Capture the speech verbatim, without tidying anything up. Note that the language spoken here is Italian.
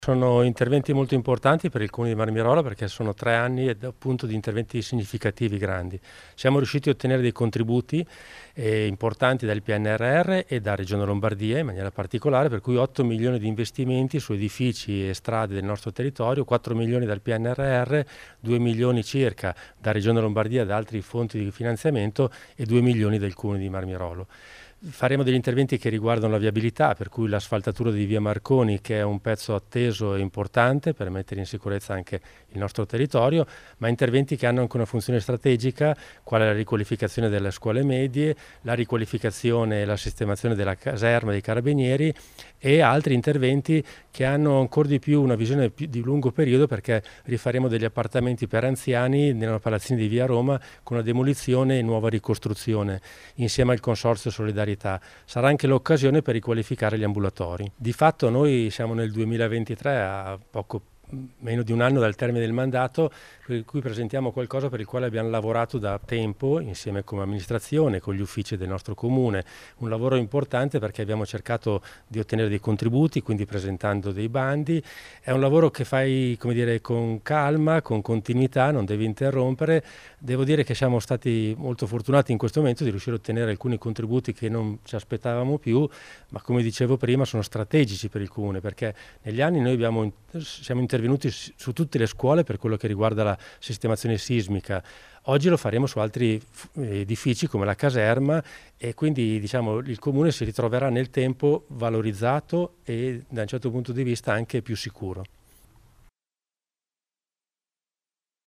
Sono interventi molto importanti per il Comune di Marmirolo perché sono tre anni ed appunto di interventi significativi grandi. Siamo riusciti a ottenere dei contributi eh, importanti dal P N R R e da Regione Lombardia in maniera particolare, per cui otto milioni di investimenti su edifici e strade del nostro territorio, quattro milioni dal P N R R, due milioni circa da Regione Lombardia e da altri fonti di finanziamento e due milioni del Comune di Marmirolo. Faremo degli interventi che riguardano la viabilità, per cui l'asfaltatura di via Marconi, che è un pezzo atteso e importante per mettere in sicurezza anche il nostro territorio, ma interventi che hanno anche una funzione strategica, quale la riqualificazione delle scuole medie, la riqualificazione e la sistemazione della caserma dei carabinieri e altri interventi che hanno ancora di più una visione più di lungo periodo, perché rifaremo degli appartamenti per anziani nella palazzina di via Roma con una demolizione e nuova ricostruzione insieme al Consorzio Solidarietà. Sarà anche l'occasione per riqualificare gli ambulatori. Di fatto noi siamo nel duemilaventitré, a poco meno di un anno dal termine del mandato, per cui presentiamo qualcosa per il quale abbiamo lavorato da tempo insieme come amministrazione, con gli uffici del nostro comune, un lavoro importante perché abbiamo cercato di ottenere dei contributi, quindi presentando dei bandi. È un lavoro che fai, come dire, con calma, con continuità, non devi interrompere. Devo dire che siamo stati molto fortunati in questo momento di riuscire a ottenere alcuni contributi che non ci aspettavamo più, ma come dicevo prima sono strategici per il comune, perché negli anni noi abbiamo, siamo intervenuti su tutte le scuole per quello che riguarda la sistemazione sismica. Oggi lo faremo su altri edifici come la caserma e quindi diciamo il comune si ritroverà nel tempo valorizzato e da un certo punto di vista anche più sicuro.